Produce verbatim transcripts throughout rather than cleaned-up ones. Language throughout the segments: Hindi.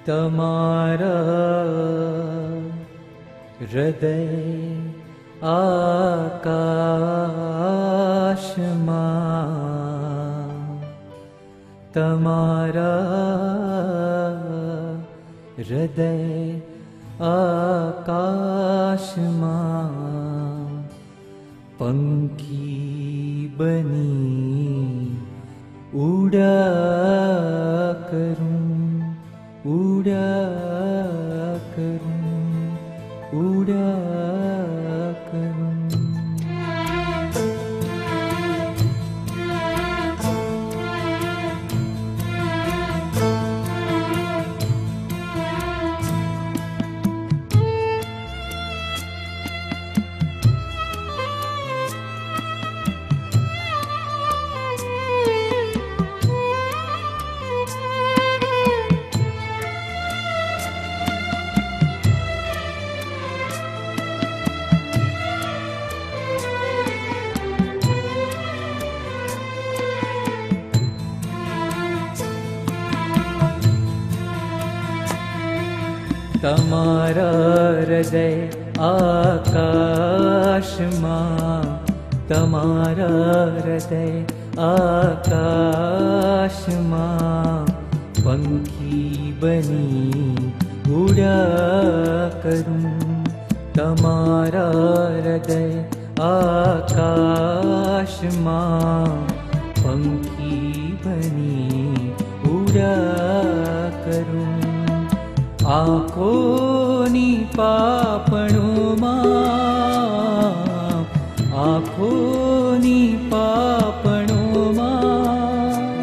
तमारा हृदय आकाशમાં तमारा हृदय आकाशમાં पंखी बनी उड़ा करूं उड़ा करूं उड़ा करूं। तमारा हृदय आकाशમાં तमारा हृदय आकाशમાં पंखी बनी उड़ा करूं। तमारा हृदय आकाशમાં पंखी बनी उड़ा करूं। आँखोनी पापणोમાં आँखोनी पापणोમાં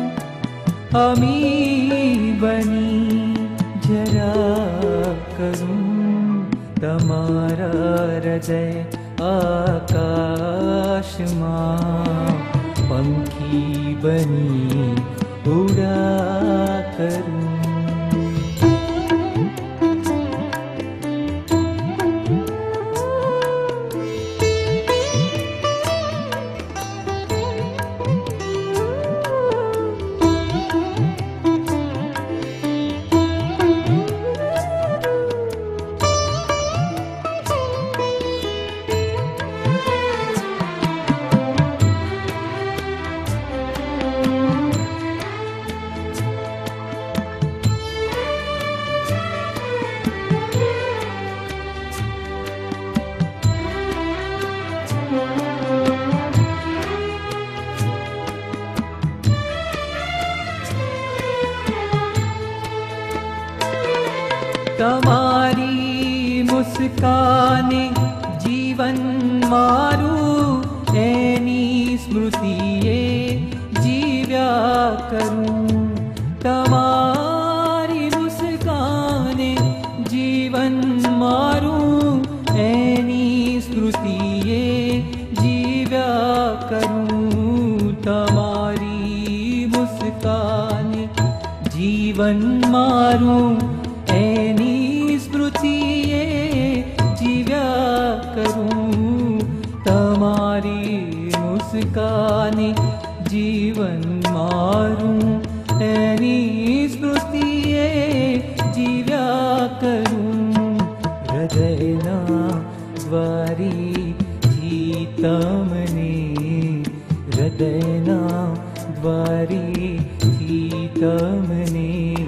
अमी बनी जरा करूं। तमारा हृदय आकाशમાં पंखी बनी उड़ा करूं। तमारी मुस्काने जीवन मारू एनी स्मृतिए जीव्या करूं। तमारी मुस्काने जीवन मारू एनी स्मृतिए जीव्या करूं। तमारी मुस्काने जीवन मारू एनी स्मृतिए जीव्या करूं। तमारी मुस्काने जीवन मारूं एनी स्मृतिए जीव्या करूं। हृदयना द्वारी थी तमने हृदयना द्वारी थी तमने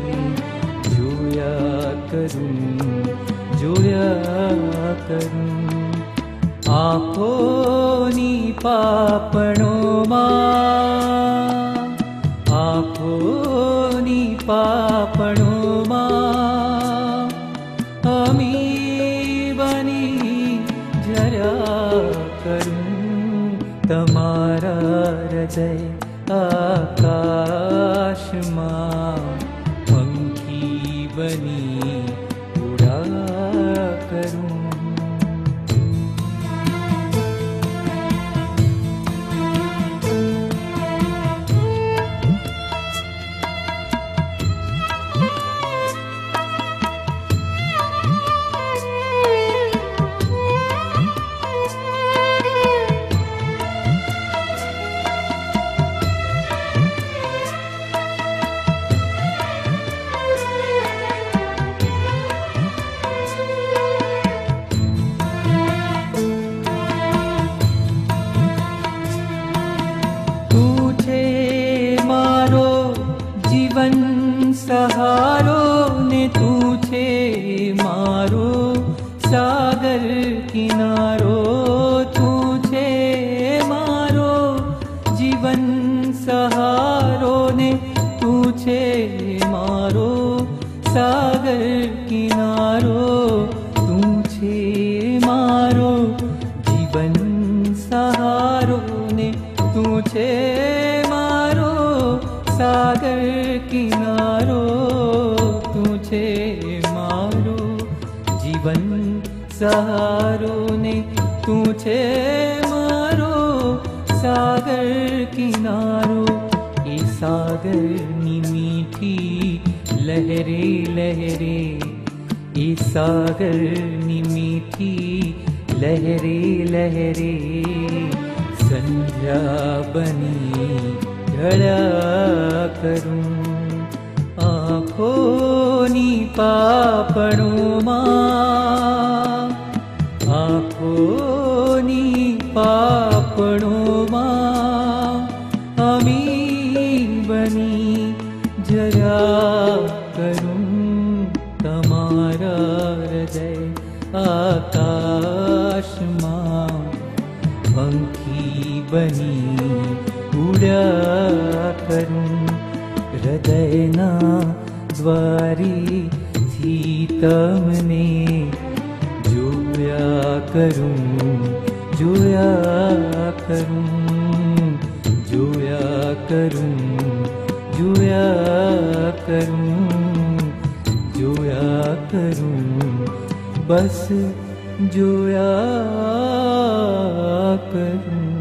करूं जोया करूं। आँखोनी पापणोમાં आँखोनी पापणोમાં अमी बनी जरा करूं। तमारा हृदय आकाशમાં पंखी बनी उड़ा करूं। सहारो ने तू छे मारो सागर किनारो तू छे मारो जीवन सहारो ने तू छे मारो सागर किनारो तू छे मारो जीवन सहारो ने तू छे मारो सागर किनारो तू छे मारो जीवन सहारो ने तू छे मारो सागर किनारो ए सागर नी मीठी लहरे लहरे ए सागर नी मीठी लहरे लहरे संध्या बनी ढळा करूं आँखोनी पापणोमां आँखोनी पापणोमां अमी बनी जया करूं तमारा हृदय आकाशमां पंखी बनी उड़ा करूं हृदयना द्वारी थी तमने जोया करूं जोया करूं जोया करूं जोया करूं जोया करूं बस जोया करूं।